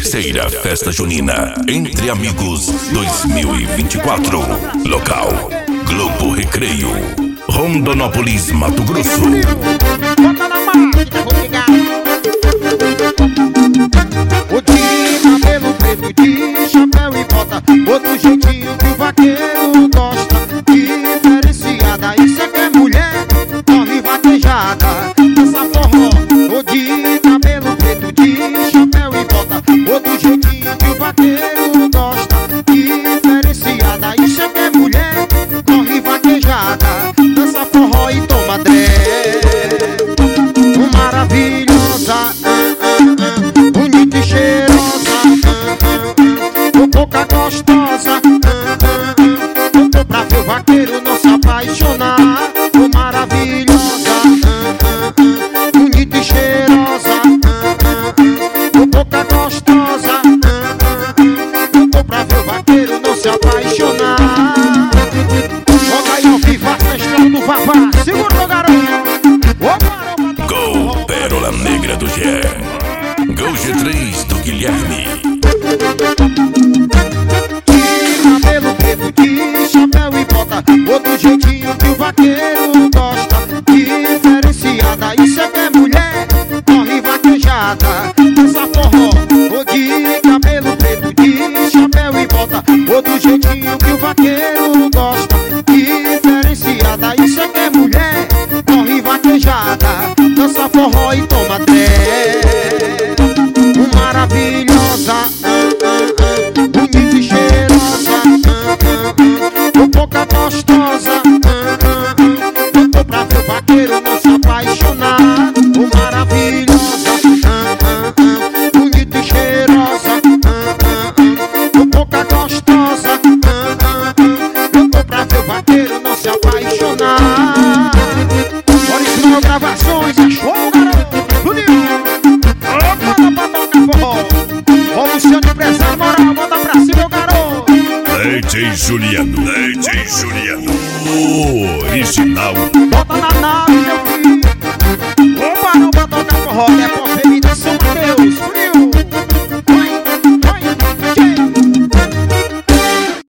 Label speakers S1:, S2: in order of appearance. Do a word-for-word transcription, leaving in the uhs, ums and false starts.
S1: Terceira Festa Junina Entre Amigos dois mil e vinte e quatro. Local: Globo Recreio, Rondonópolis, Mato Grosso.
S2: Bota na máquina, vou ligar. O de cabelo preto, de chapéu e bota, outro jeitinho que o vaqueiro gosta. Diferenciada, isso é que é mulher, corre vaquejada, dança forró. O de cabelo preto, de chapéu e bota, outro jeitinho que o vaqueiro gosta. Diferenciada, isso é que é mulher, corre vaquejada, dança forró e toma dré. Maravilhosa, ah, ah, ah, bonita e cheirosa, ah, ah, ah, com boca gostosa, ah, ah, ah, eu tô pra ver o vaqueiro não se apaixonar. Oh, maravilhosa, ah, ah, ah, bonita e cheirosa, ah, ah, ah, com boca gostosa, ah, ah, ah, eu tô pra ver o vaqueiro não se apaixonar. Joga aí ao vivo a festa do Vavá, segura meu garoto.
S1: Gol Pérola Negra do Gé. Gol G três do Guilherme.
S2: De cabelo preto, de chapéu e bota, outro jeitinho que o vaqueiro gosta. Diferenciada, isso é que é mulher, corre vaquejada, dança forró. O de cabelo preto, de chapéu e bota, outro jeitinho que o vaqueiro gosta. Diferenciada, isso é que é mulher, corre vaquejada, dança forró e toma té. Maravilhosa, ah, ah, ah, bonita e cheirosa, ah, ah, ah, com boca gostosa, ah, ah, ah, eu tô pra ver o vaqueiro não se apaixonar. Oh, maravilhosa, ah, ah, ah, bonita e cheirosa, ah, ah, ah, com boca gostosa, ah, ah, ah, eu tô pra ver o vaqueiro não se apaixonar. Original Gravações, é show, garoto, bonito. Ô, Luciano Empresário, moral, bota pra cima, meu garoto.
S1: D J Juliano, D J Juliano, original.
S2: Bota na nave.